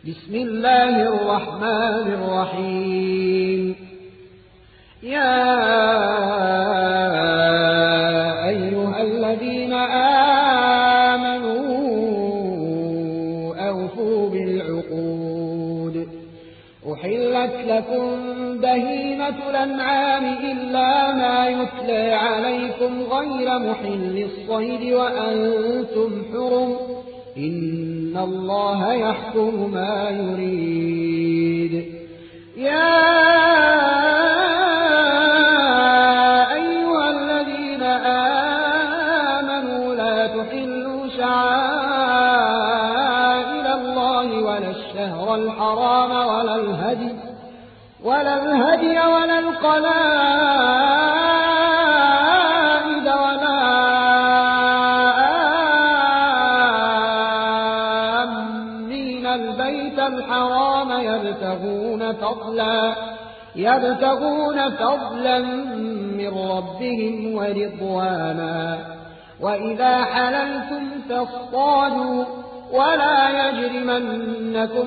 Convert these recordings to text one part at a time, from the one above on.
بسم الله الرحمن الرحيم. يا أيها الذين آمنوا أوفوا بالعقود. أحلت لكم بهيمة الأنعام إلا ما يتلى عليكم غير محل الصيد وأنتم حرم، إن الله يحكم ما يريد. يا أيها الذين آمنوا لا تحلوا شعائر الله ولا الشهر الحرام ولا الهدي ولا القلائد ولا آمين البيت الحرام يبتغون فضلا من ربهم ورضوانا. وإذا حللتم فاصطادوا ولا يجرمنكم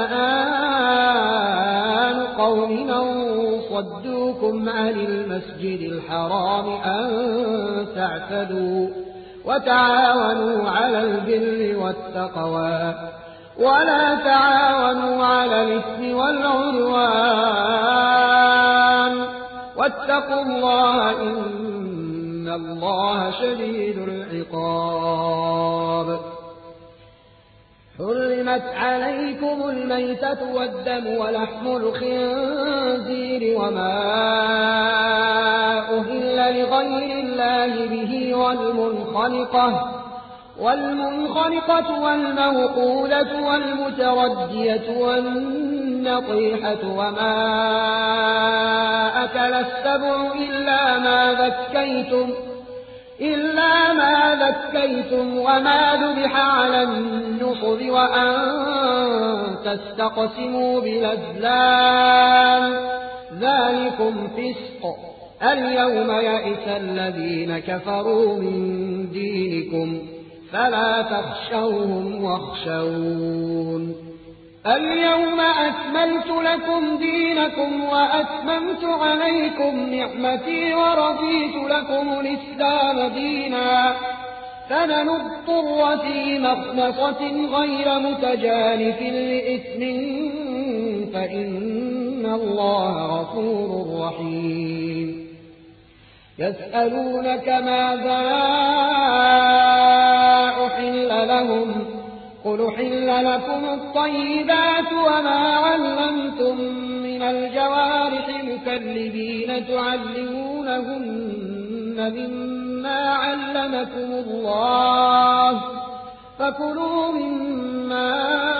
شنآن قوم أن صدوكم عن المسجد الحرام أن تعتدوا، وتعاونوا على البر والتقوى ولا تعاونوا على الإثم والعدوان، واتقوا الله إن الله شديد العقاب. حرمت عليكم الميتة والدم ولحم الخنزير وما أهل لغير الله به والمنخنقة والموقولة والمتردية والنطيحة وما أكل السبع إلا ما ذكيتم وما ذبح على النصب وأن تستقسموا بالأزلام، ذلكم فسق. اليوم يئس الذين كفروا من دينكم فلا تخشوهم واخشون. اليوم أكملت لكم دينكم وأتممت عليكم نعمتي ورضيت لكم الإسلام دينا، فمن اضطر في مخمصة غير متجانف لإثم فإن الله غفور رحيم. يسألونك ماذا أحل لهم، قل أحل لكم الطيبات وما علمتم من الجوارح مكلبين تعلمونهن مما علمكم الله، فكلوا مما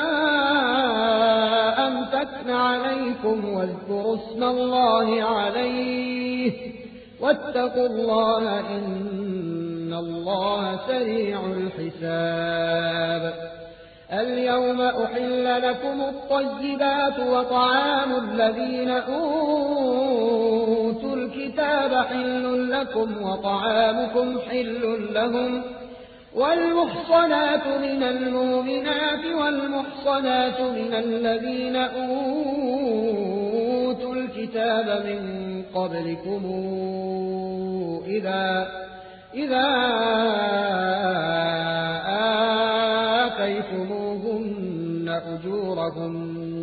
أمسكن عليكم واذكروا اسم الله عليه واتقوا الله إن الله سريع الحساب. اليوم أحل لكم الطيبات وطعام الذين أوتوا الكتاب حل لكم وطعامكم حل لهم، والمحصنات من المؤمنات والمحصنات من الذين أوتوا الكتاب من قبلكم إذا آتيتموهن أجورهن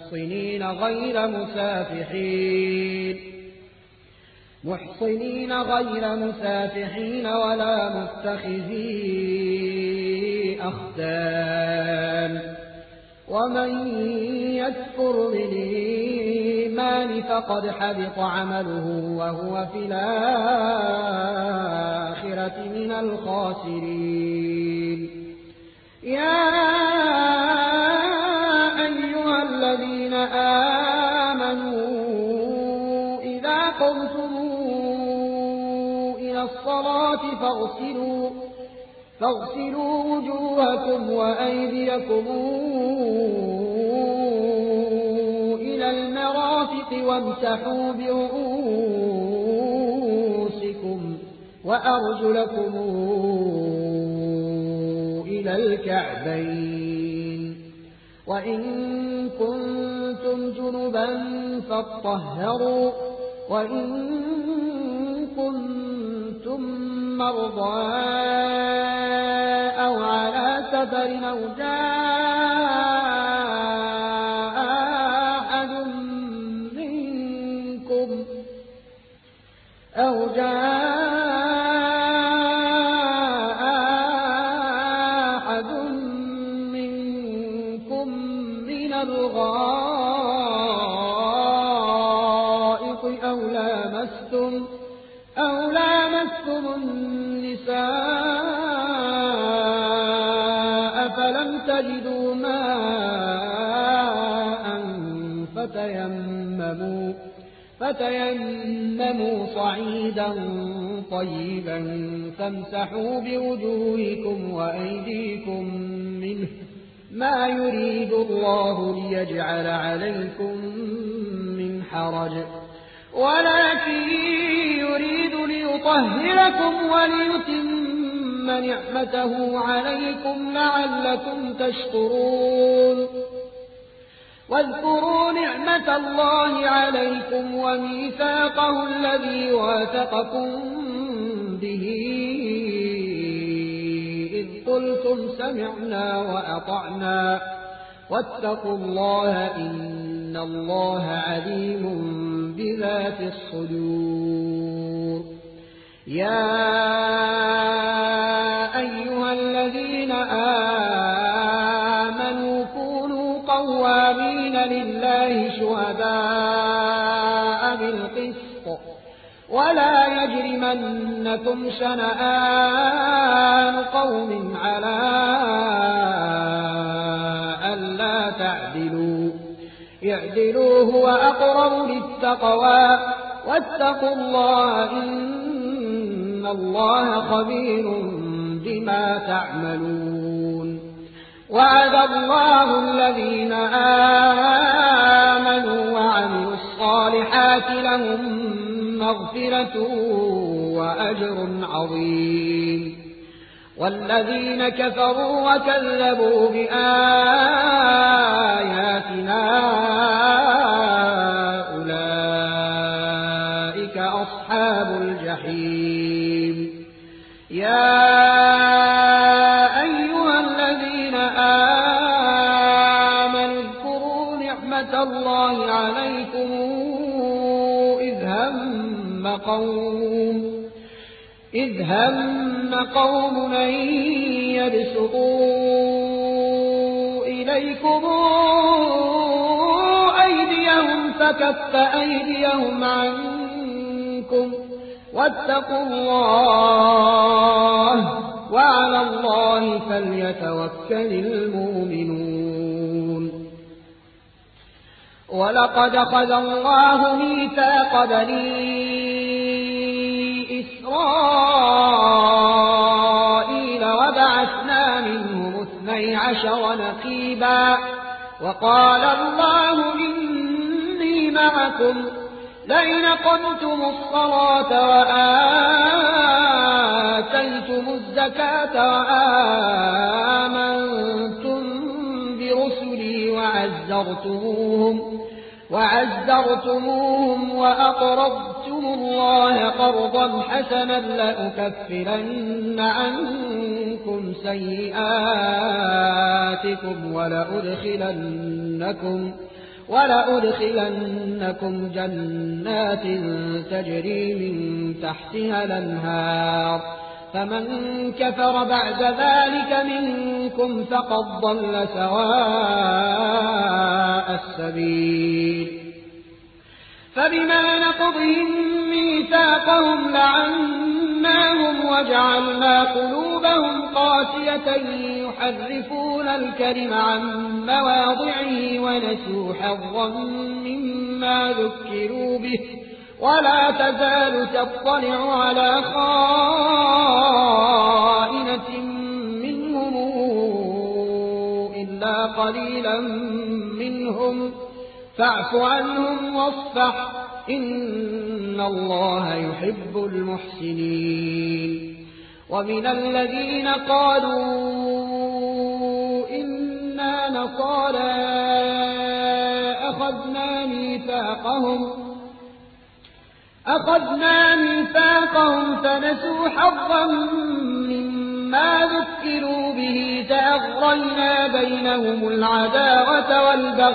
محصنين غير مسافحين ولا متخذي أخدان، ومن يكفر بالإيمان فقد حبط عمله وهو في الآخرة من الخاسرين. يا أيها الذين آمنوا إذا قمتم إلى الصلاة فاغسلوا وجوهكم وأيديكم إلى المرافق وامسحوا برؤوسكم وأرجلكم إلى الكعبين، وإن كنتم جنبا فاطهروا وإن كنتم مرضى أو على سفر أو جاء أحد منكم من الغائط أو لامستم النساء فلم تجدوا ماء فتيمموا صعيدا طيبا فامسحوا بوجوهكم وأيديكم منه ما يريد الله ليجعل عليكم من حرج ولكن يريد ليطهركم وليتم نعمته عليكم لعلكم تشكرون واذكروا نعمة الله عليكم وميثاقه الذي واثقكم به إذ قلتم سمعنا وأطعنا واتقوا الله إن الله عليم بذات الصدور يا أيها الذين آمنوا كونوا قوامين لله شهداء بالقسط ولا يجرمنكم شنآن قوم على ألا تعدلوا اعدلوا هو أقرب للتقوى واتقوا الله إن الله خبير بما تعملون وعد الله الذين آمنوا وعملوا الصالحات لهم مغفرة وأجر عظيم والذين كفروا وكذبوا بآياتنا أولئك أصحاب الجحيم يا أيها الذين آمنوا اذكروا نعمة الله عليكم إذ هم قوم أن يبسطوا إليكم أيديهم فكف أيديهم عنكم واتقوا الله وعلى الله فليتوكل المؤمنون ولقد أخذ الله ميثاق بني إسرائيل وبعثنا منهم 12 نقيبا وقال الله إني معكم لئن أقمتم الصلاة وآتيتم الزكاة وآمنتم برسلي وعزرتموهم وأقرضتم الله قرضا حسنا لأكفرن عنكم سيئاتكم ولأدخلنكم جنات تجري من تحتها الأنهار فمن كفر بعد ذلك منكم فقد ضل سواء السبيل فبما نقضهم ميثاقهم لعناهم وجعلنا قلوبهم قاسية يحرفون الكلم عن مواضعه ونسوا حظا مما ذكروا به ولا تزال تطلع على خائنة منهم إلا قليلا منهم فاعف عنهم واصفح إن الله يحب المحسنين ومن الذين قالوا إنا والنصارى أخذنا ميثاقهم فنسوا حظا مما ذكروا به فأغرينا بينهم العداوة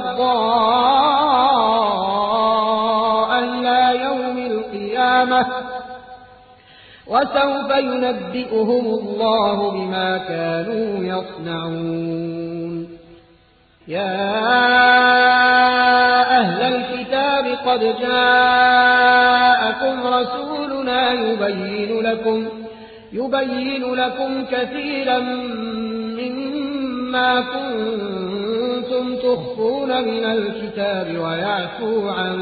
والبغضاء إلى يوم القيامة وسوف ينبئهم الله بما كانوا يصنعون. يا أهل الكتاب قد جاءكم رسولنا يبين لكم كثيرا مما كنتم تخفون من الكتاب ويعفو عن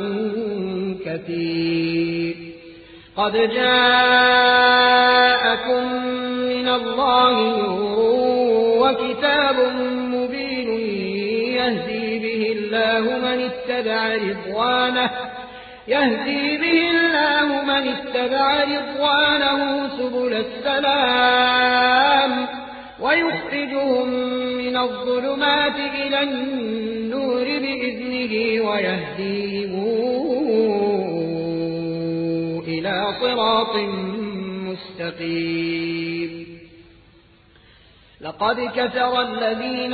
كثير. قد جاءكم من الله نور وكتاب مبين يهدي به الله من اتبع رضوانه سبل السلام ويخرجهم من الظلمات إلى النور بإذنه ويهديهم إلى صراط مستقيم. لقد كفر الذين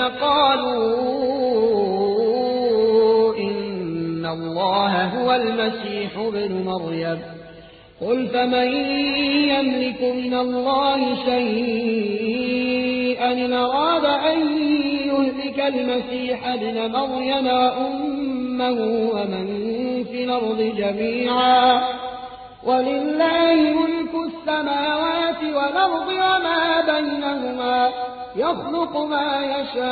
قالوا إن الله هو المسيح ابن مريم قل فمن يملك من الله شيئا إن أراد أن يهلك المسيح ابن مريم وأمه ومن في الأرض جميعا ولله ملك السماوات والأرض وما بينهما يخلق ما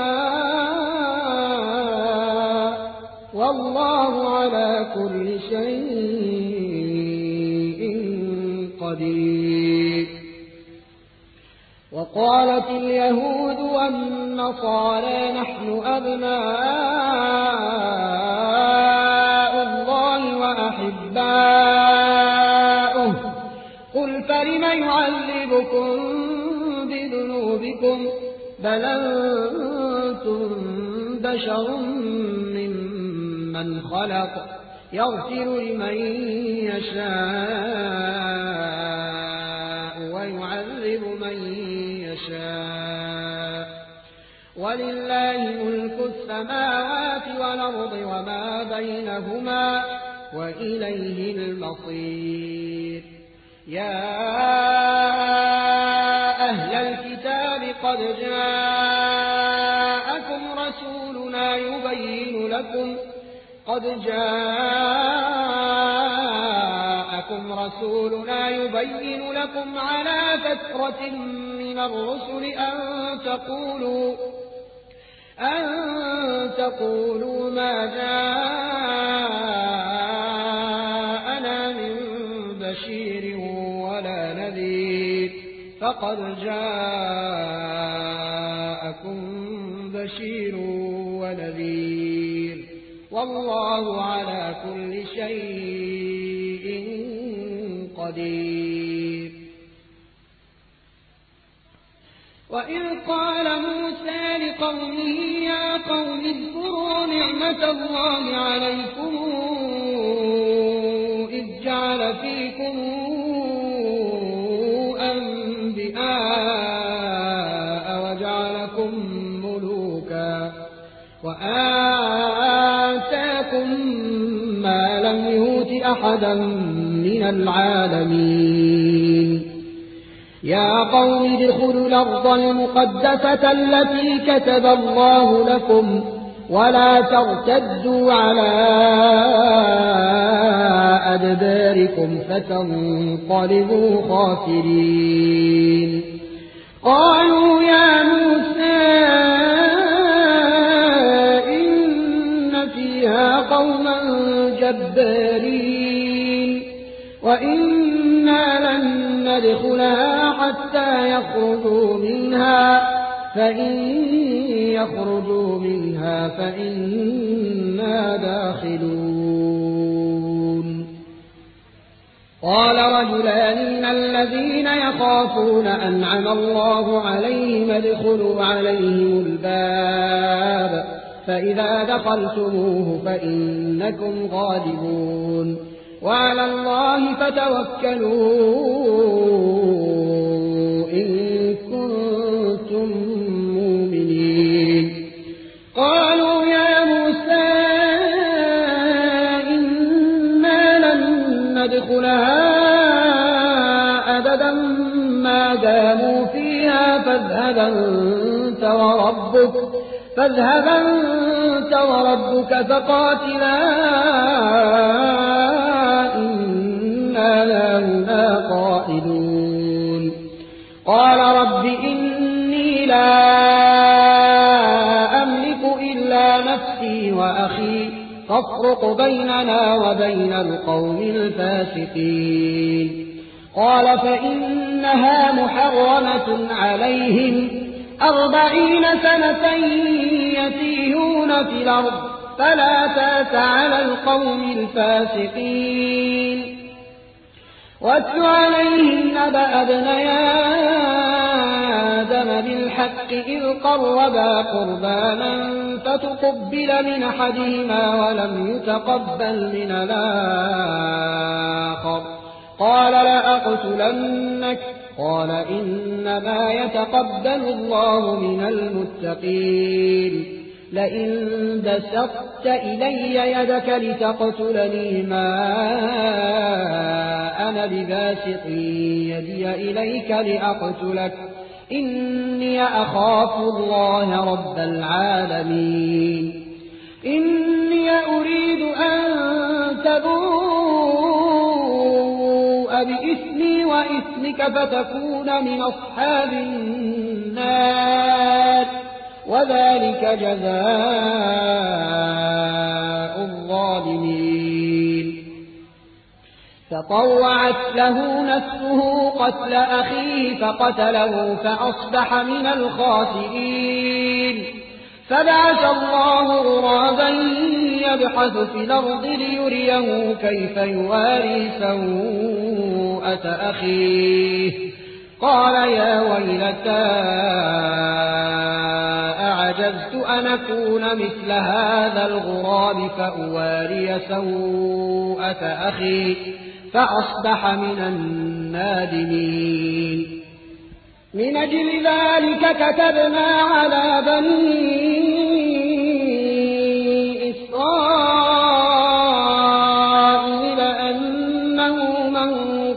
يشاء والله على كل شيء قدير. وقالت اليهود والنصارى نحن أبناء الله وأحباؤه قل فلم يعذبكم بذنوبكم بل أنتم بشر ممن خلق يغفر لمن يشاء ويعذب من يشاء ولله ملك السماوات والأرض وما بينهما وإليه المصير. يا أهل الكتاب قد جاءكم رسولنا يبين لكم على فترة من الرسل أن تقولوا ما جاءنا من بشير ولا نذير فقد جاءكم بشير ونذير والله على كل شيء قدير. وإذ قال موسى لقومه يا قوم اذكروا نعمة الله عليكم إذ جعل فيكم أنبياء وجعلكم ملوكا وآتاكم ما لم يؤت أحدا من العالمين. يا قوم ادخلوا الأرض المقدسة التي كتب الله لكم ولا ترتدوا على أدباركم فتنقلبوا خاسرين. قالوا يا موسى إن فيها قوما جبارين وإنا لن ندخلها حتى يخرجوا منها فإن يخرجوا منها فإنا داخلون. قال رجلان من الذين يخافون أنعم الله عليهم ادخلوا عليهم الباب فإذا دخلتموه فإنكم غالبون وعلى الله فتوكلوا إن كنتم مؤمنين قالوا يا موسى إنا لن ندخلها أبدا ما داموا فيها فاذهب أنت وربك فقاتلا إنا هاهنا قاعدون قال رب إني لا أملك إلا نفسي وأخي فافرق بيننا وبين القوم الفاسقين قال فإنها محرمة عليهم 40 سنة يتيهون في الأرض فلا تأس على القوم الفاسقين واتل عليهم نبأ ابني آدم بالحق إذ قربا قربانا فتقبل من أحدهما ولم يتقبل من الآخر قال لأقتلنك قال إنما يتقبل الله من المتقين لئن بسطت إلي يدك لتقتلني ما أنا بباسط يدي إليك لأقتلك إني أخاف الله رب العالمين إني أريد أن تبوء بإثمي وإثمك فتكون من أصحاب النار وذلك جزاء الظالمين فطوعت له نفسه قتل أخيه فقتله فأصبح من الخاسرين فبعث الله غرابا يبحث في الأرض ليريه كيف يواري سوءة أخيه قال يا ويلتى أعجزت أن أكون مثل هذا الغراب فأواري سوءة أخي فأصبح من النادمين من أجل ذلك كتبنا على بني إسرائيل أنه من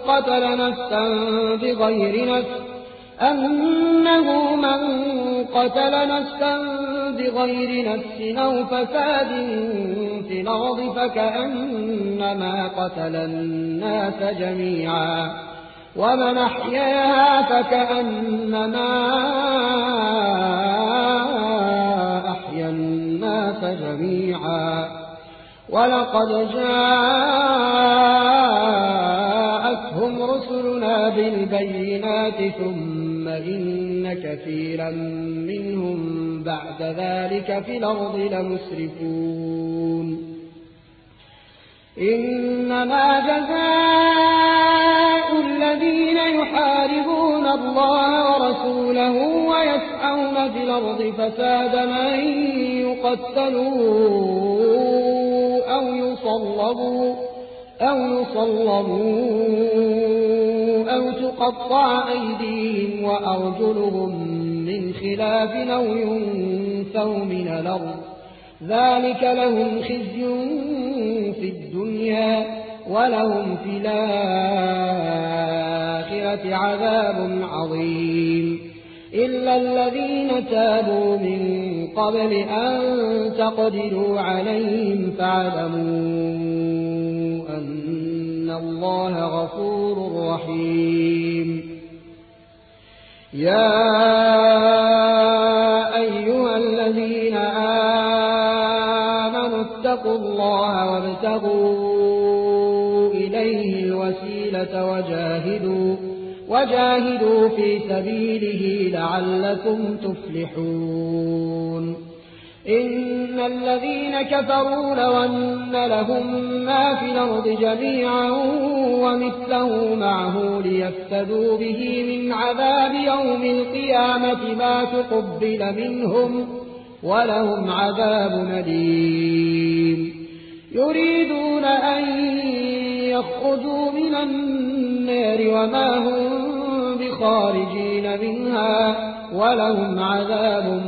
قتل نفسا بغير نفس أو فساد في الأرض فكأنما قتل الناس جميعا ومن أحياها فكأنما أحيا الناس جميعا ولقد جاءتهم رسلنا بالبينات ثم إن كثيرا منهم بعد ذلك في الأرض لمسرفون إنما جزاء الذين يحاربون الله ورسوله ويسعون في الأرض فسادا أن يقتلوا أو يصلبوا أو تقطع أيديهم وأرجلهم من خلاف أو ينفوا من الأرض ذلك لهم خزي في الدنيا ولهم في الآخرة عذاب عظيم إلا الذين تابوا من قبل أن تقدروا عليهم فاعلموا أن الله غفور رحيم يا أيها الذين آمنوا اتقوا الله وابتغوا إليه الوسيلة وجاهدوا في سبيله لعلكم تفلحون إن الذين كفروا لو أن لهم ما في الأرض جميعا ومثله معه ليفتدوا به من عذاب يوم القيامة ما تقبل منهم ولهم عذاب أليم يريدون أن يخرجوا من النار وما هم بخارجين منها ولهم عذاب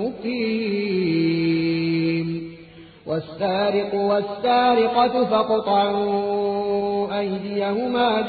مقيم والسارق والسارقة فاقطعوا أيديهما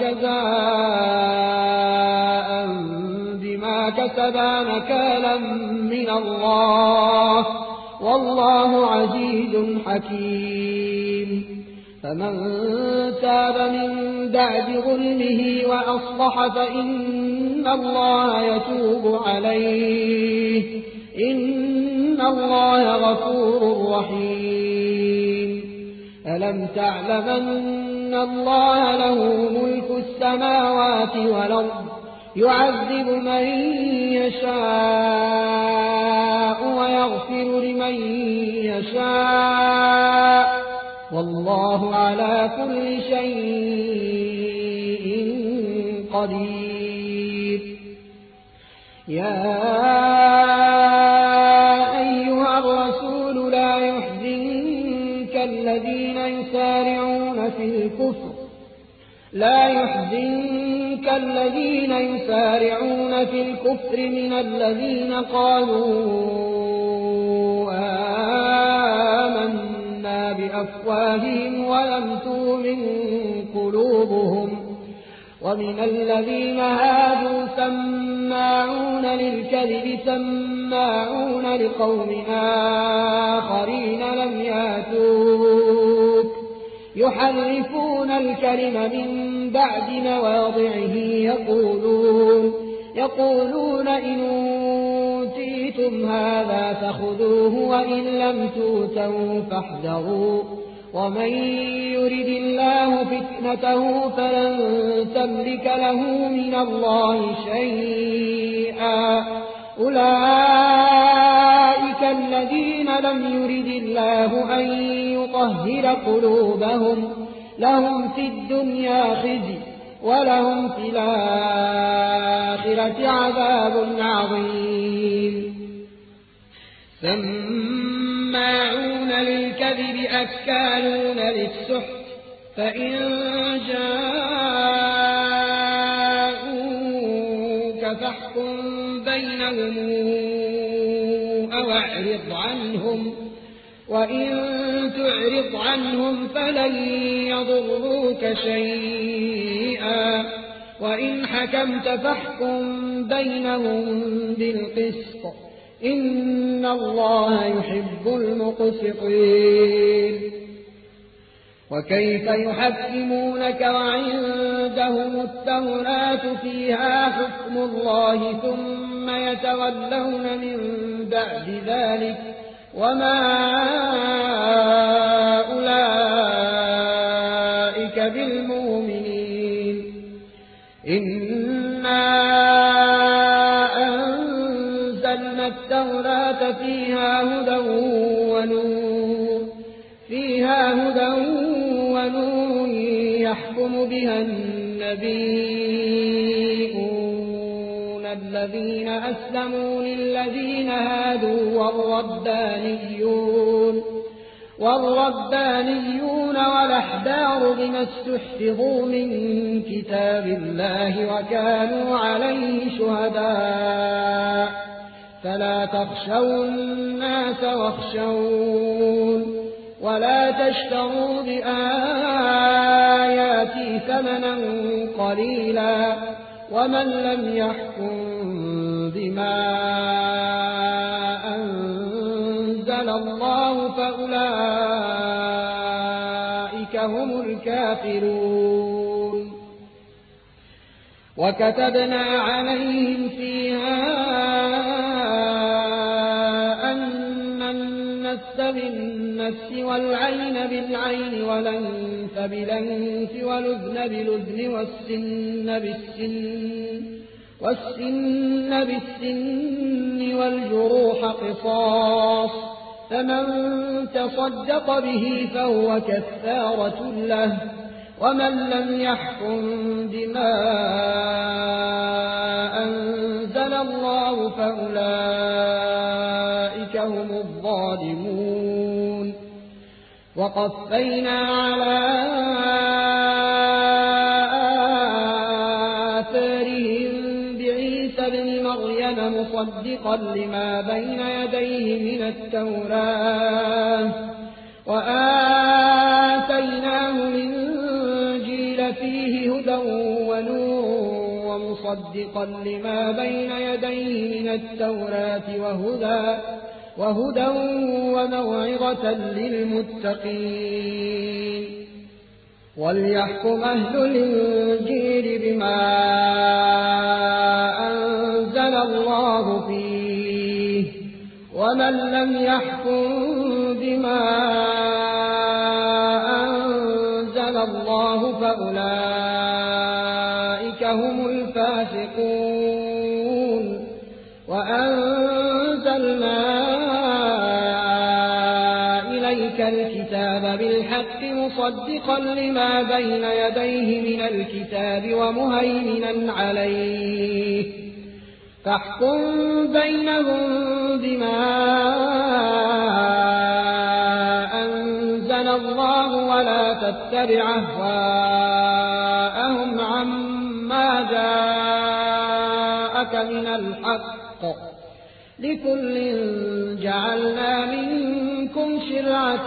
جزاء بما كسبا نكالا من الله والله عزيز حكيم فمن تاب من بعد ظلمه وأصلح فإن الله يتوب عليه إن الله غفور رحيم ألم تعلم أن الله له ملك السماوات والأرض يعذب من يشاء ويغفر لمن يشاء والله على كل شيء قدير يا أيها الرسول لا يحزنك الذين يسارعون في الكفر من الذين قالوا آمنا بأفواههم ولم تؤمن قلوبهم ومن الذين هادوا سماعون للكذب سماعون لقوم آخرين لم ياتوك يحرفون الكلم من بعد مواضعه يقولون إن أوتيتم هذا فخذوه وإن لم تؤتوا فاحذروا ومن يرد الله فتنته فلن تملك له من الله شيئا أولئك الذين لم يرد الله أن يطهر قلوبهم لهم في الدنيا خزي ولهم في الآخرة عذاب عظيم سماعون للكذب أكالون للسحت فإن جاءوك فاحكم بينهم أو أعرض عنهم وإن تعرض عنهم فلن يضروك شيئا وإن حكمت فاحكم بينهم بالقسط إن الله يحب المقسطين وكيف يحكمونك وعندهم التوراة فيها حكم الله ثم يتولون من بعد ذلك وما أولئك بالمؤمنين إنا أنزلنا التوراة فيها هدى ونور يحكم بها النبيون الذين أسلموا للذين هادوا والربانيون والأحبار بما استحفظوا من كتاب الله وكانوا عليه شهداء فلا تخشوا الناس واخشون ولا تشتروا بآياتي ثمنا قليلا ومن لم يحكم بما أنزل الله فأولئك هم الكافرون وكتبنا عليهم فيها أن النفس بالنفس والعين بالعين والأنف بالأنف والأذن بالأذن والسن بالسن والجروح قصاص فمن تصدق به فهو كفارة له ومن لم يحكم بما أنزل الله فأولئك هم الظالمون ظالمون وقفينا على آثارهم بعيسى ابن مريم مصدقا لما بين يديه من التوراة وآتيناه الإنجيل فيه هدى ونور ومصدقا لما بين يديه من التوراة وهدى وموعظة للمتقين وليحكم أهل الإنجيل بما أنزل الله فيه ومن لم يحكم بما أنزل الله فأولئك هم الفاسقون وأنزلنا إليك الكتاب بالحق مصدقا لما بين يديه من الكتاب ومهيمنا عليه فاحكم بينهم بما أنزل الله ولا تتبع أهواءهم عما جاءك من الحق لكل جعلنا منكم شرعة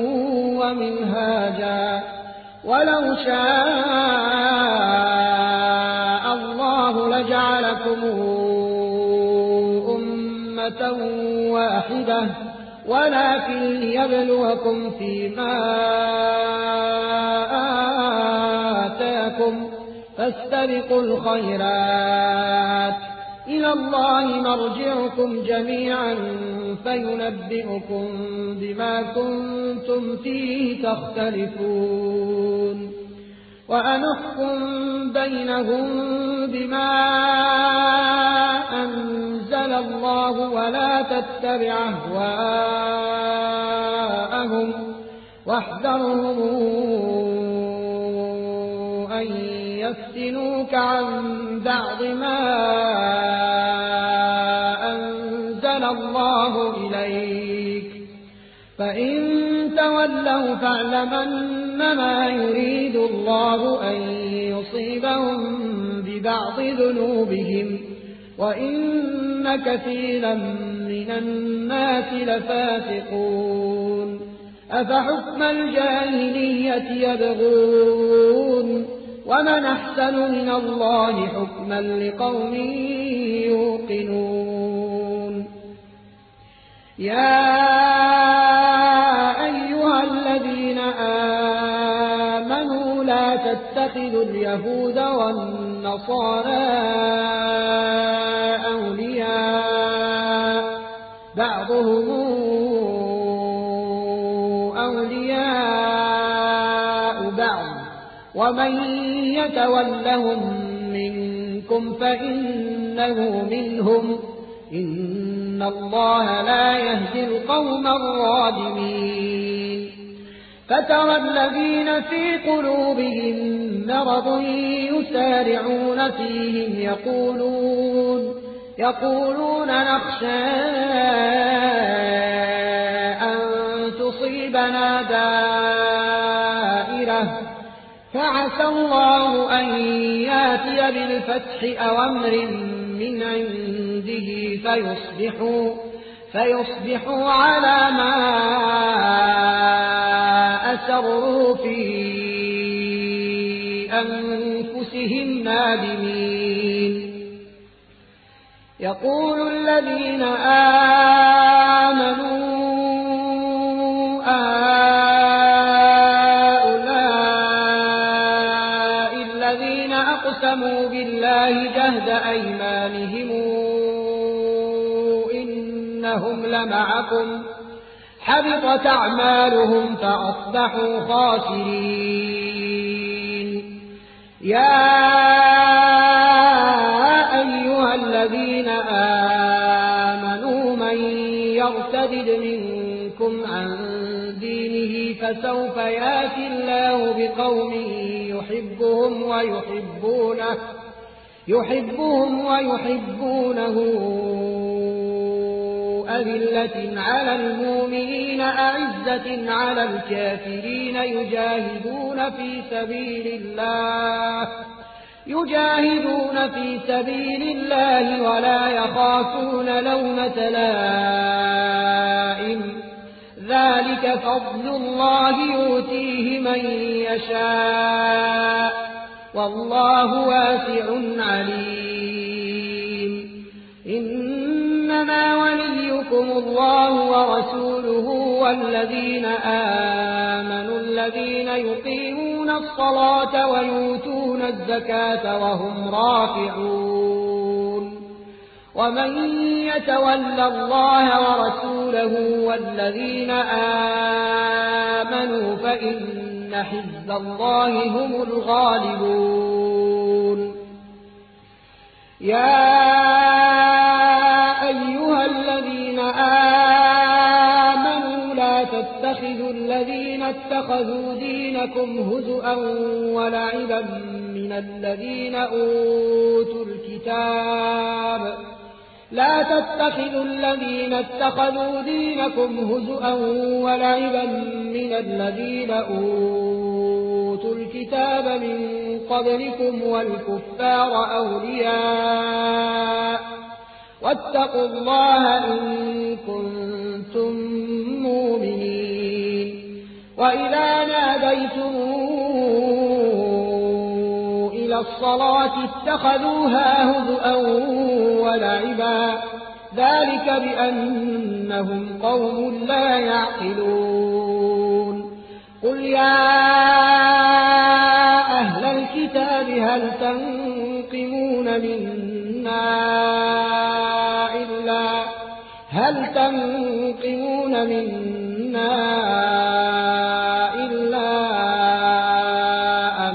ومنهاجا ولو شاء الله لجعلكم أمة واحدة ولكن ليبلوكم فيما آتاكم فاستبقوا الخيرات إلى الله مرجعكم جميعا فينبئكم بما كنتم فيه تختلفون وأنحكم بينهم بما أنزل الله ولا تتبع أهواءهم واحذرهم أن يفتنوك عن بعض ما أنزل الله إليك فإن تولوا فاعلم أنما يريد الله أن يصيبهم ببعض ذنوبهم وإن كثيرا من الناس لفاسقون أفحكم الجاهلية يبغون ومن أحسن من الله حكما لقوم يوقنون يا أيها الذين آمنوا لا تتخذوا اليهود والنصارى أولياء بعضهم أولياء بعض ومن يتولهم منكم فإنه منهم إن الله لا يهدي القوم الظالمين فترى الذين في قلوبهم مرض يسارعون فيهم يقولون نخشى أن تصيبنا دائرة فعسى الله أن ياتي بالفتح أو أمر من عنده فيصبحوا على ما أسروا في أنفسهم نادمين يقول الذين آمنوا أهؤلاء الذين أقسموا بالله جهد أيمانهم إنهم لمعكم حبطت أعمالهم فأصبحوا خاسرين يا أيها الذين آمنوا من يرتد منكم عن دينه فسوف يأتي الله بقوم يحبهم ويحبونه أذلة على المؤمنين أعزة على الكافرين يجاهدون في سبيل الله ولا يخافون لومة لائم ذلك فضل الله يؤتيه من يشاء والله واسع عليم إنما وليكم الله ورسوله والذين آمنوا الذين يقيمون الصلاة ويؤتون الزكاة وهم راكعون ومن يتول الله ورسوله والذين آمنوا فإن حزب الله هم الغالبون يا أيها الذين آمنوا لا تتخذوا الذين اتخذوا دينكم هزؤا ولعبا من الذين أوتوا الكتاب من قبلكم والكفار أولياء واتقوا الله إن كنتم مؤمنين وإذا ناديتم إلى الصلاة اتخذوها هزؤا ولعبا ذلك بأنهم قوم لا يعقلون قل يا أهل الكتاب هل تنقمون منا إلا أن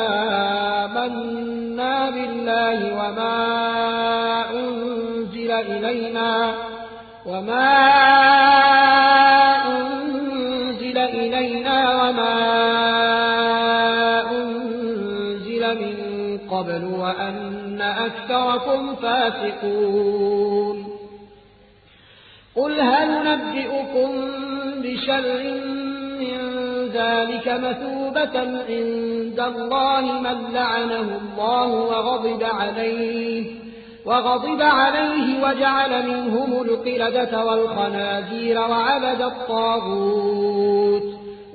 آمنا بالله وما أنزل إلينا وما أنزل من قبل وأن أكثركم فاسقون قل هل ننبئكم بشر من ذلك مثوبة عند الله من لعنه الله وغضب عليه وجعل منهم القردة والخنازير وعبد الطاغوت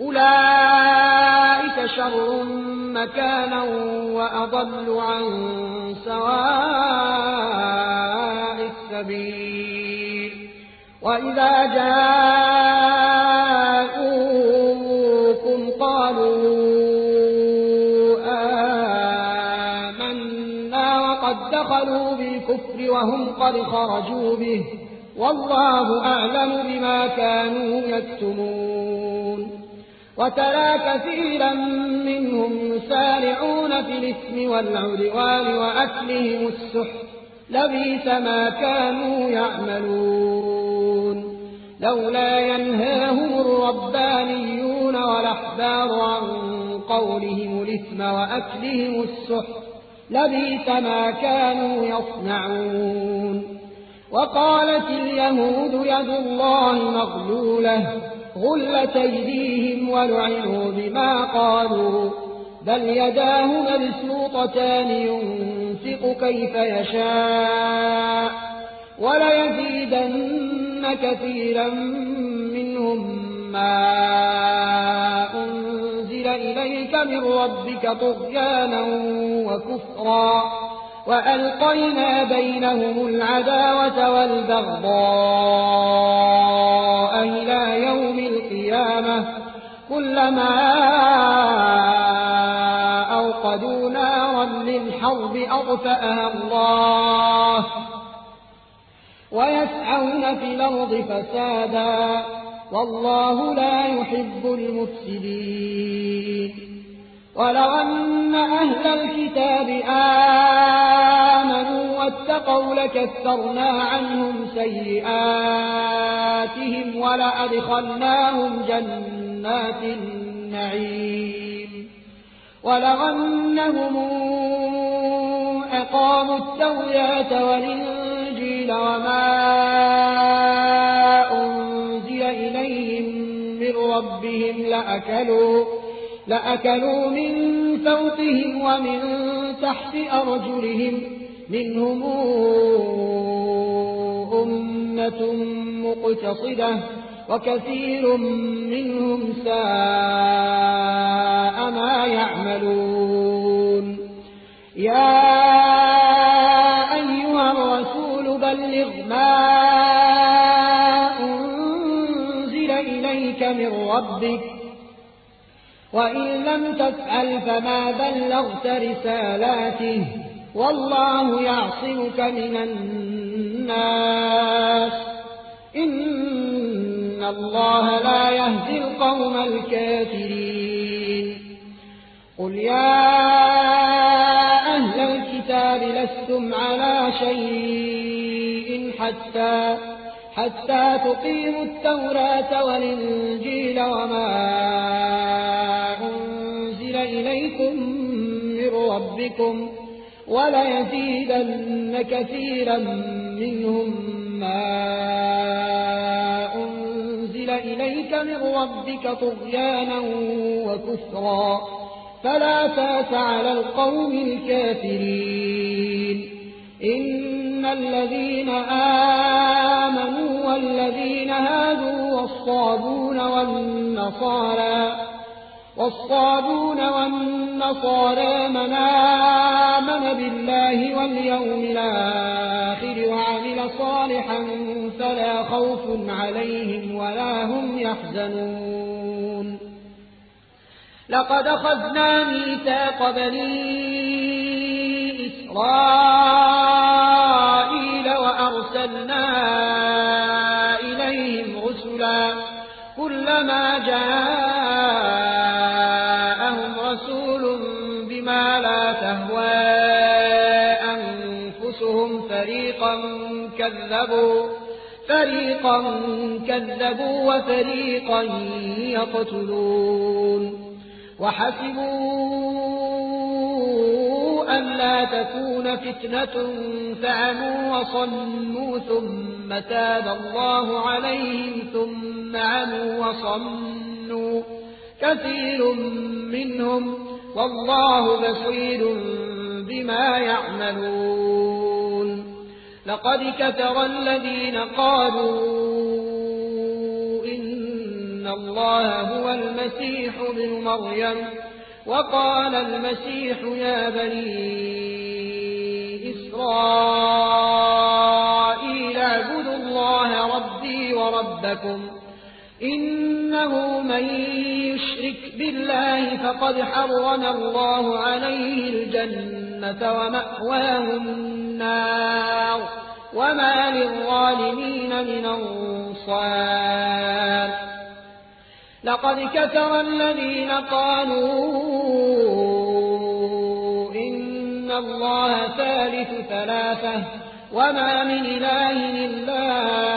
أولئك شر مكانا وأضل عن سواء السبيل وإذا جاءوكم قالوا آمنا وقد دخلوا بالكفر وهم قد خرجوا به والله أعلم بما كانوا يكتمون وترى كثيرا منهم يسارعون في الإثم والعدوان وأكلهم السحت لبئس ما كانوا يعملون لولا ينهاهم الربانيون والأحبار عن قولهم الإثم وأكلهم السحت لبئس ما كانوا يصنعون وقالت اليهود يد الله مغلولة غلت أيديهم ولعنوا بما قالوا بل يداه مبسوطتان ينفق كيف يشاء وليزيدن كثيرا منهم ما أنزل إليك من ربك طغيانا وكفرا وألقينا بينهم العداوة والبغضاء إلى يوم القيامة كلما أوقدوا نارا للحرب أطفأها الله ويسعون في الأرض فسادا والله لا يحب المفسدين ولو أن أهل الكتاب آمنوا واتقوا لكفرنا عنهم سيئاتهم ولأدخلناهم جنات النعيم ولو أنهم أقاموا التوراة والإنجيل وما ربهم لأكلوا من فوقهم ومن تحت أرجلهم منهم أمة مقتصدة وكثير منهم ساء ما يعملون. يا أيها الرسول بلغ ما أنزل إليك من ربك وإن لم تفعل فما بلغت رسالاته والله يعصمك من الناس إن الله لا يهدي القوم الكافرين. قل يا أهل الكتاب لستم على شيء حتى تقيموا التوراة والإنجيل وما أنزل إليكم من ربكم وليزيدن كثيرا منهم ما أنزل إليك من ربك طغيانا وكفرا فلا تأس على القوم الكافرين. إن الذين آمنوا والذين هادوا والصابون والنصارى من آمن بالله واليوم الآخر وعمل صالحا فلا خوف عليهم ولا هم يحزنون. لقد أخذنا ميثاق بني إسرائيل وأرسلنا إليهم رسلا كلما جاءهم رسول بما لا تهوى أنفسهم فريقا كذبوا وفريقا يقتلون. وحسبوا أن لا تكون فتنة فعموا وصموا ثم تاب الله عليهم ثم عموا وصموا كثير منهم والله بصير بما يعملون. لقد كفر الذين قالوا إن الله هو المسيح ابن مريم وقال المسيح يا بني إسرائيل اعبدوا الله ربي وربكم إنه من يشرك بالله فقد حرم الله عليه الجنة ومأواه النار وما للظالمين من أنصار. لقد كفر الذين قالوا إن الله ثالث ثلاثة وما من إله إلا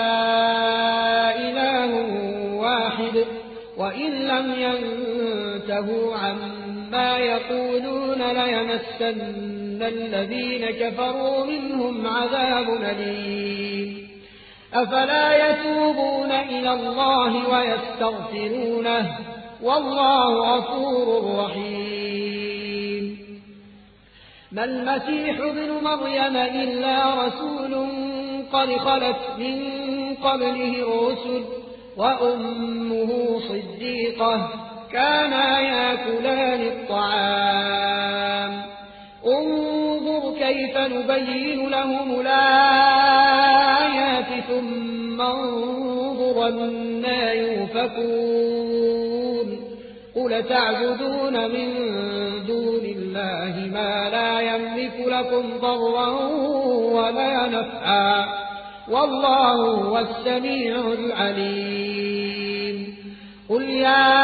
إله واحد وإن لم ينتهوا عما يقولون ليمسن الذين كفروا منهم عذاب أليم. أفلا يتوبون إلى الله ويستغفرونه والله غفور رحيم. ما المسيح ابن مريم إلا رسول قد خلت من قبله الرسل وأمه صديقة كانا يأكلان الطعام انظر كيف نبين لهم الآيات ثم انظر أنى يؤفكون. قل تعبدون من دون الله ما لا يملك لكم ضرا ولا نفعا والله هو السميع العليم. قل يا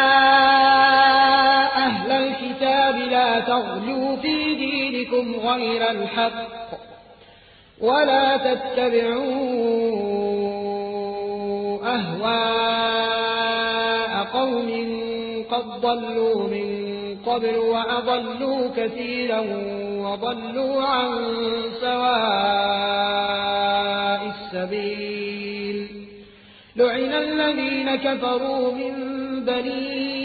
أهل الكتاب لا تغلوا في دينكم غير الحق ولا تتبعوا أهواء قوم قد ضلوا من قبل وأضلوا كثيرا وضلوا عن سواء السبيل. لعن الذين كفروا من بني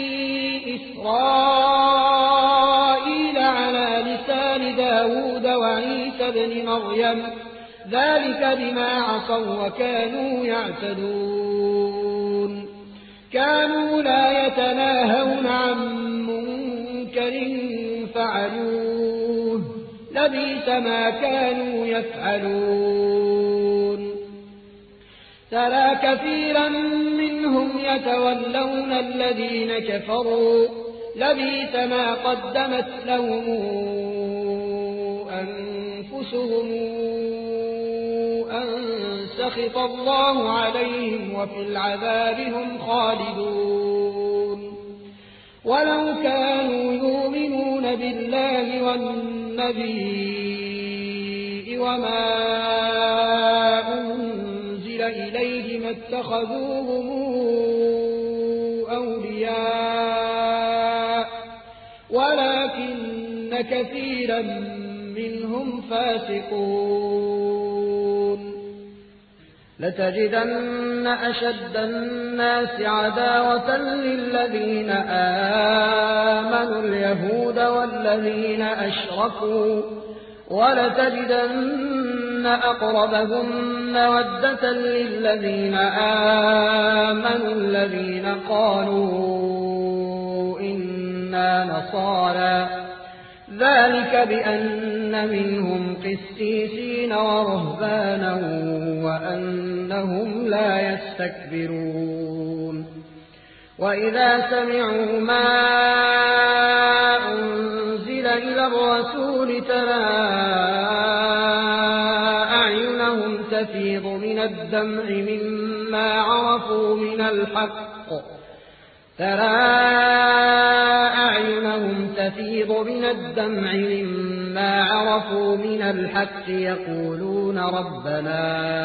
إسرائيل على لسان داود وعيسى بن مريم ذلك بما عصوا وكانوا يعتدون كانوا لا يتناهون عن منكر فعلوه لبئس ما كانوا يفعلون ترى كثيرا منهم يتولون الذين كفروا لبئس ما قدمت لهم أنفسهم أن سخط الله عليهم وفي العذاب هم خالدون ولو كانوا يؤمنون بالله والنبي وما أنزل إليه ما اتخذوهم أولياء ولكن كثيرا منهم فاسقون لتجدن أشد الناس عداوة للذين آمنوا اليهود والذين أشركوا ولتجدن أقربهم مودة للذين آمنوا الذين قالوا إنا نصارى ذلك بأن منهم قسيسين ورهبانا وأنهم لا يستكبرون وإذا سمعوا ما أنزل إلى الرسول ترى أعينهم تفيض من الدمع مما عرفوا من الحق يقولون ربنا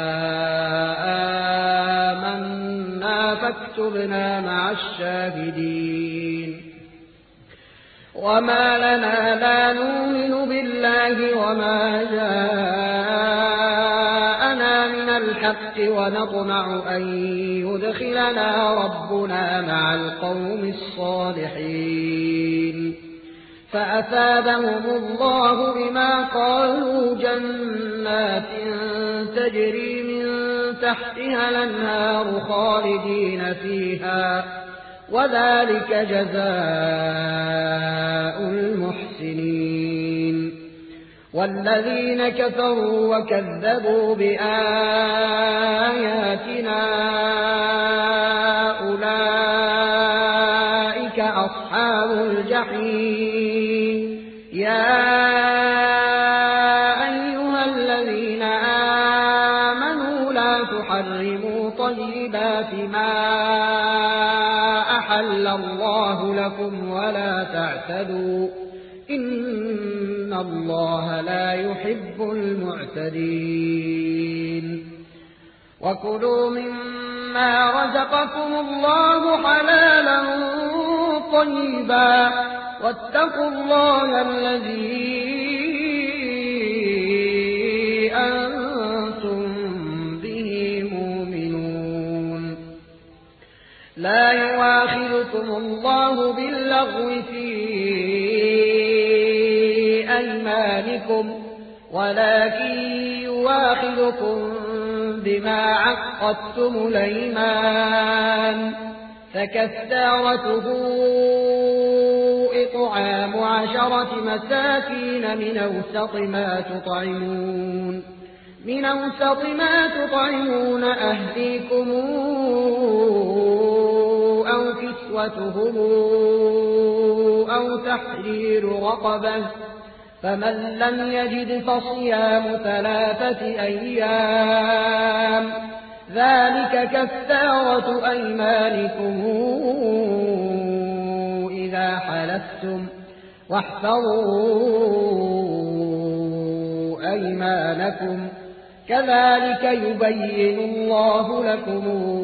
آمنا فاكتبنا مع الشاهدين وما لنا لا نؤمن بالله وما جاءنا من الحق ونطمع أن يدخلنا ربنا مع القوم الصالحين فأثابهم الله بما قالوا جنات تجري من تحتها الأنهار خالدين فيها وذلك جزاء المحسنين والذين كفروا وكذبوا بآياتنا أولئك أصحاب الجحيم يا أيها الذين آمنوا لا تحرموا طيبات ما أحل الله لكم ولا تعتدوا إن الله لا يحب المعتدين وكلوا مما رزقكم الله حلالا طيبا واتقوا الله الذي أنتم به مؤمنون لا يؤاخذكم الله باللغو في أيمانكم ولكن يؤاخذكم بما عقدتم الأيمان فكفارته إطعام 10 مساكين من أوسط ما تطعمون أهليكم أو كسوتهم أو تحرير رقبة فمن لم يجد فصيام 3 أيام ذلك كفارة أيمانكم إذا حلفتم واحفظوا أيمانكم كذلك يبين الله لكم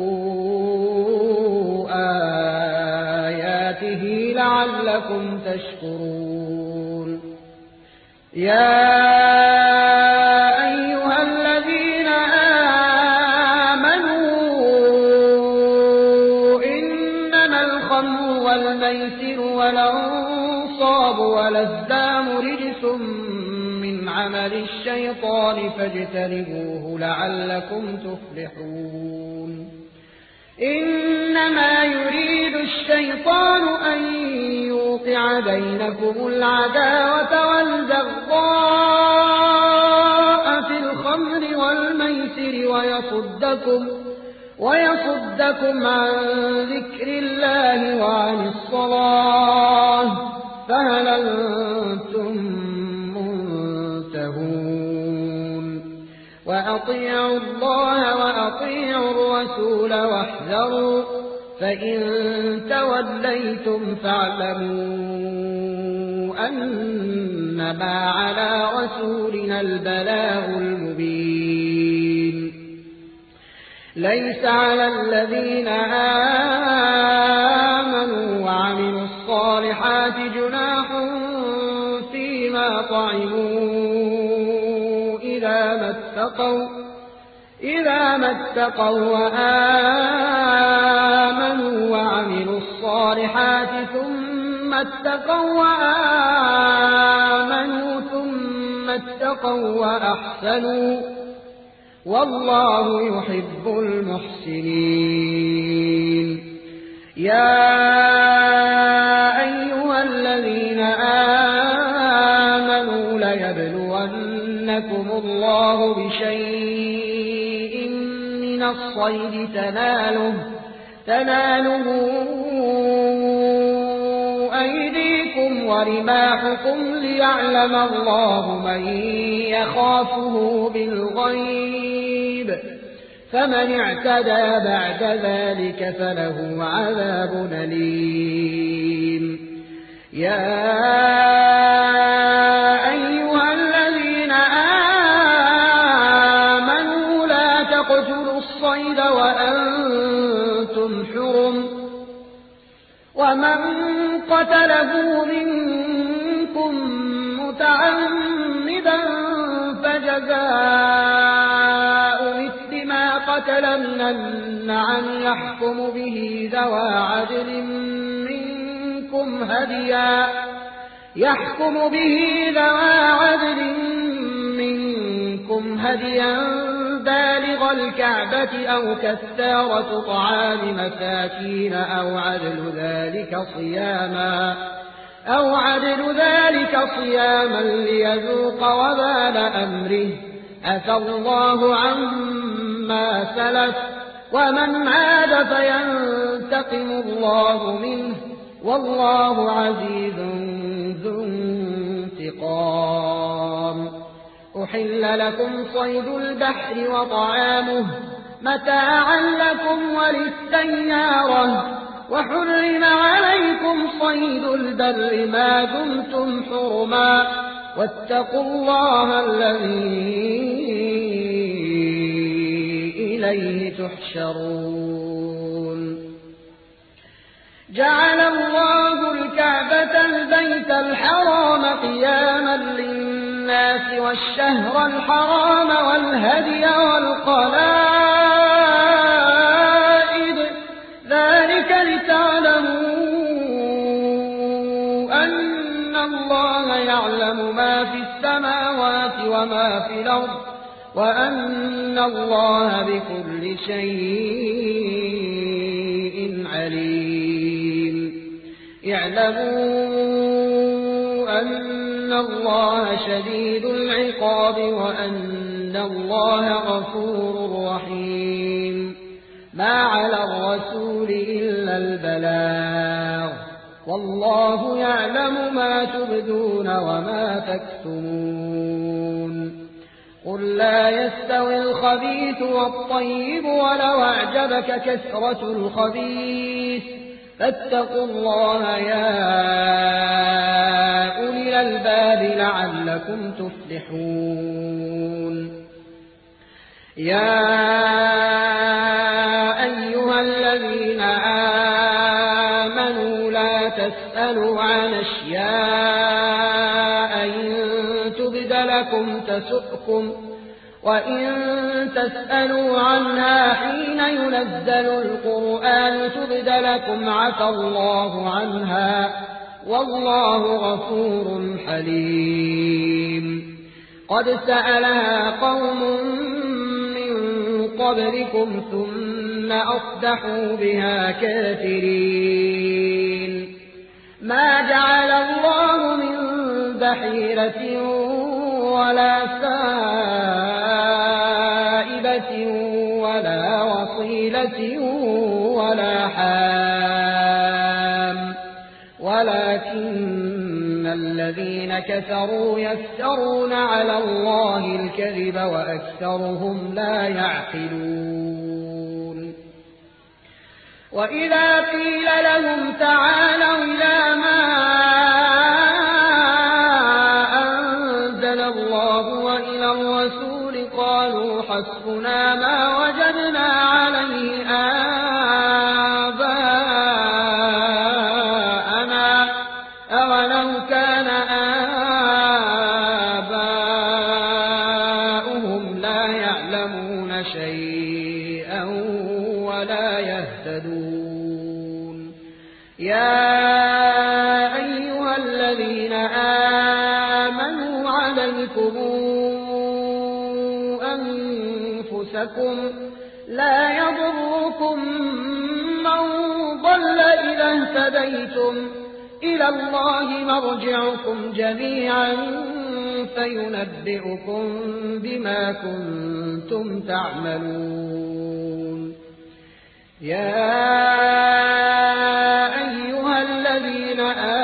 آياته لعلكم تشكرون يا أيها الذين آمنوا إنما والميسر والأنصاب والأزلام رجس من عمل الشيطان فاجتنبوه لعلكم تفلحون إنما يريد الشيطان أن يوقع بينكم العداوة والبغضاء في الخمر والميسر ويصدكم عن ذكر الله وعن الصلاة فهل أنتم منتهون وأطيعوا الله وأطيعوا الرسول واحذروا فإن توليتم فاعلموا أنما على رسولنا البلاغ المبين ليس على الذين آمنوا وعملوا الصالحات جناح فيما طعموا إذا ما اتقوا وآمنوا وعملوا الصالحات ثم اتقوا وآمنوا ثم اتقوا وأحسنوا والله يحب المحسنين يا أيها الذين آمنوا ليبلونكم الله بشيء من الصيد تناله أيديكم ورماحكم ليعلم الله من يخافه بالغيب فمن اعتدى بعد ذلك فله عذاب أليم يا أيها الذين آمنوا لا تقتلوا الصيد وأنتم حرم ومن قتله منكم متعمدا فجزاء مثل ما قتل من النعم يحكم به ذوى عدل منكم هديا بالغ الكعبة أو كفارة طعام مساكين أو عدل ذلك صياما ليذوق وبال أمره عفى الله عما سلف ومن عاد فينتقم الله منه والله عزيز ذو انتقام أحل لكم صيد البحر وطعامه متاعا لكم وللسيارة وحرم عليكم صيد البر ما دمتم حرما واتقوا الله الذي إليه تحشرون جعل الله الكعبة البيت الحرام قياما للناس والشهر الحرام والهدي والقلائد ذلك لتعلموا أن الله يعلم ما في السماوات وما في الأرض وأن الله بكل شيء عليم اعلموا أن الله شديد العقاب وأن الله غفور رحيم ما على الرسول إلا البلاغ والله يعلم ما تبدون وما تكتمون قل لا يستوي الخبيث والطيب ولو أعجبك كثرة الخبيث فاتقوا الله يا أولي الألباب لعلكم تفلحون يا أيها الذين آمنوا لا تسألوا عن أشياء إن تبد لكم تسؤكم وإن تسألوا عنها حين ينزل القرآن تبد لكم عفى الله عنها والله غفور حليم قد سألها قوم من قبلكم ثم أصبحوا بها كافرين ما جعل الله من بحيرة ولا سائبة ولا وصيلة ولا حام ولكن الذين كفروا يفترون على الله الكذب وأكثرهم لا يعقلون وإذا قيل لهم تعالوا إلى ما وإلى الرسول قالوا حسبنا ما وجدنا عليه آباءنا أولو كان آباؤهم لا يعلمون شيئا ولا يهتدون يا أيها الذين آمنوا عليكم أنفسكم لا يضركم من ضل إذا اهتديتم إلى الله مرجعكم جميعا فينبئكم بما كنتم تعملون يا أيها الذين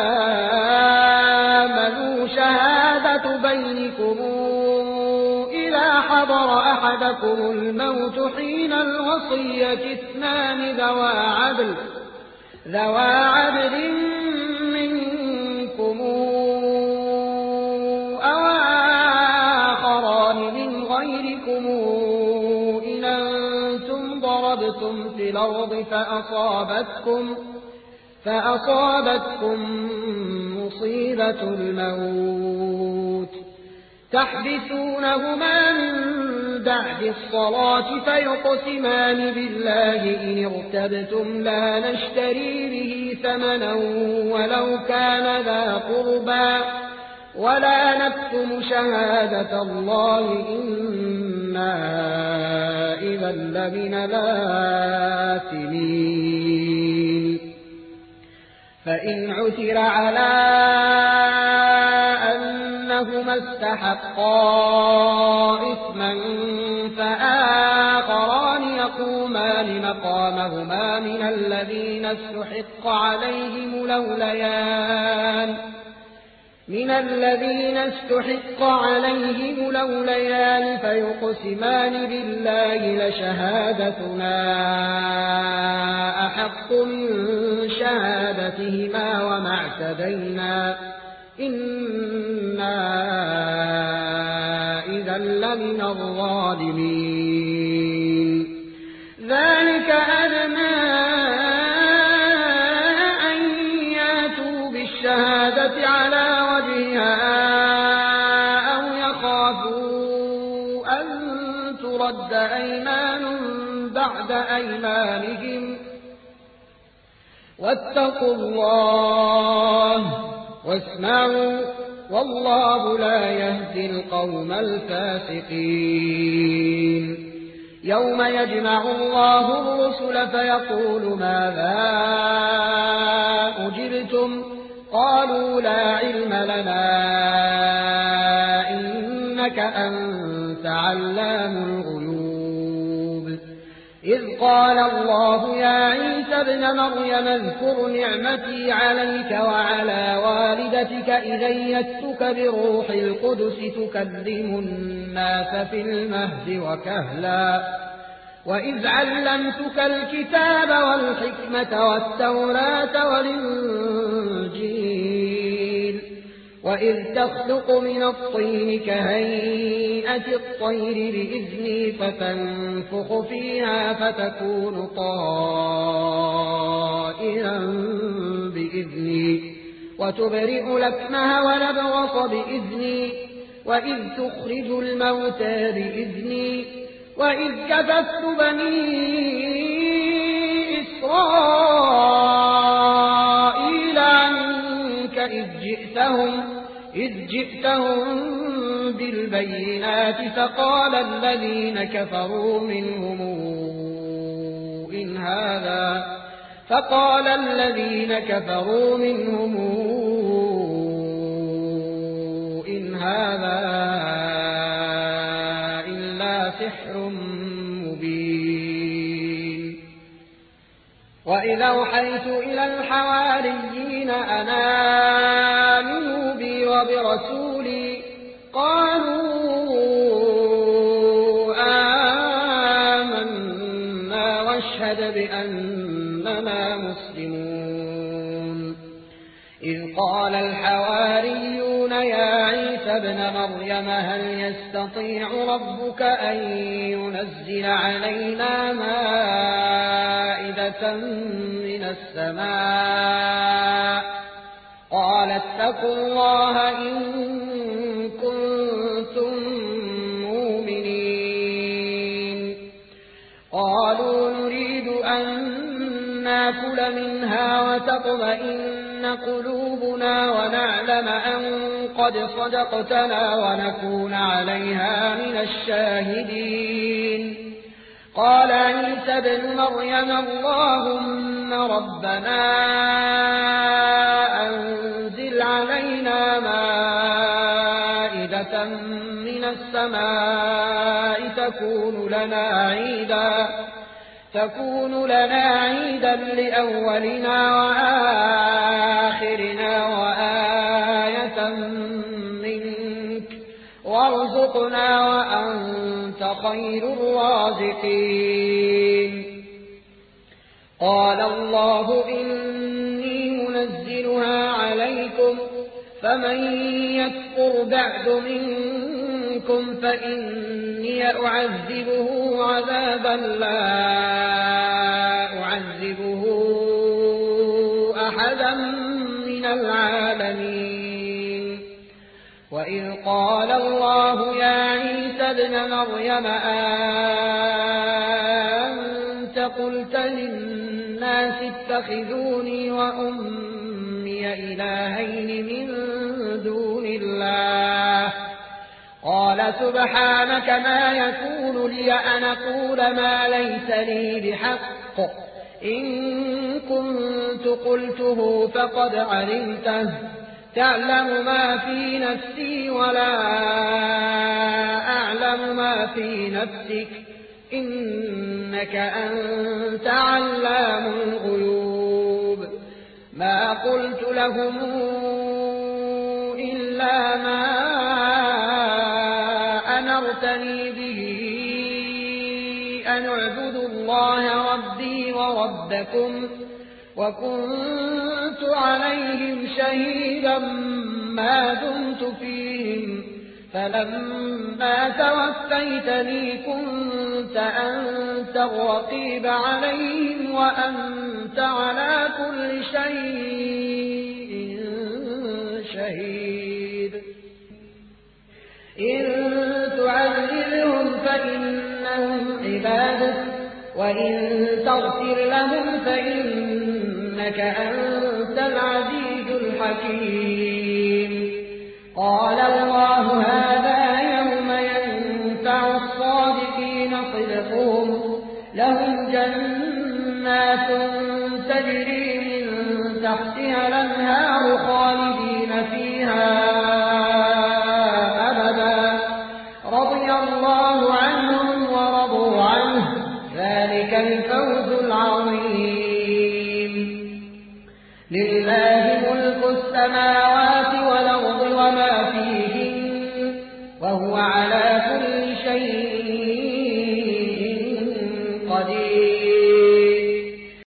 آمنوا شهادة بينكم إذا حضر أحدكم الموت حين الوصية اثنان ذوى عدل منكم أو آخران من غيركم إن أنتم ضربتم في الأرض فأصابتكم مصيبة الموت تحبسونهما من بعد الصلاة فيقسمان بالله إن ارتبتم لا نشتري به ثمنا ولو كان ذا قربى ولا نكتم شهادة الله إنا إذا لمن الآثمين فإن عثر على أنهما استحقا إثما فآخران يقومان مقامهما من الذين استحق عليهم الأوليان فيقسمان بالله لشهادتنا أحق من شهادتهما وما اعتدينا إنا إذا لمن الظالمين ذلك أدنى أن ياتوا بالشهادة على وجهها أو يخافوا أن ترد أيمان بعد أيمانهم واتقوا الله واسمعوا والله لا يهدي القوم الفاسقين يوم يجمع الله الرسل فيقول ماذا أجبتم قالوا لا علم لنا إنك أنت علام الغيوب إذ قال الله يا عيسى ابن مريم اذكر نعمتي عليك وعلى والدتك إذ أيدتك بروح القدس تكلم الناس في المهد وكهلا وإذ علمتك الكتاب والحكمة والتوراة والإنجيل وإذ تخلق من الطين كهيئة الطير بإذني فتنفخ فيها فتكون طائرا بإذني وتبرئ لكمها ونبغص بإذني وإذ تخرج الموتى بإذني وإذ كففت بني إسرائيل عنك إذ جئتهم بالبينات فقال الذين كفروا منهم إن هذا إلا سحر مبين. وإذا أوحيت إلى الحواريين أن آمنوا بي وبرسولي قالوا آمنا واشهد بأننا مسلمون. إذ قال الحواريون يا عيسى ابن مريم هل يستطيع ربك أن ينزل علينا مائدة من السماء قال اتقوا الله إن كنتم مؤمنين. قالوا نريد أن نأكل منها وتطمئن قلوبنا ونعلم أن قد صدقتنا ونكون عليها من الشاهدين. قال عيسى ابن مريم اللهم ربنا أنزل علينا مائدة من السماء تكون لنا عيدا لأولنا وآخرنا وآية منك وارزقنا وأنت خير الرازقين. قال الله إني منزلها عليكم فمن يكفر بعد منكم فإني أعذبه عذابا لا أعذبه أحدا من العالمين. وإذ قال الله يا عيسى ابن مريم أنت قلت للناس اتخذوني وأمي إلهين من دون الله قال سبحانك ما يكون لي أن أقول ما ليس لي بحق إن كنت قلته فقد علمته تعلم ما في نفسي ولا أعلم ما في نفسك إنك أنت علام الغيوب. ما قلت لهم إلا ما أمرتني به أن اعبدوا الله ربي وربكم وكنت عليهم شهيدا ما دمت فيهم فلما توفيتني كنت أنت الرقيب عليهم وأنت على كل شيء شهيد. إن تعذبهم فإنهم عبادك وإن تغفر لهم فإنك أنت العزيز الحكيم. قال الله هذا يوم ينفع الصادقين صدقهم لهم جنات تجري من تحتها الأنهار خالدين فيها أبدا رضي الله عنهم ورضوا عنه ذلك الفوز العظيم. لله ملك السماوات والأرض وما فيهن وهو على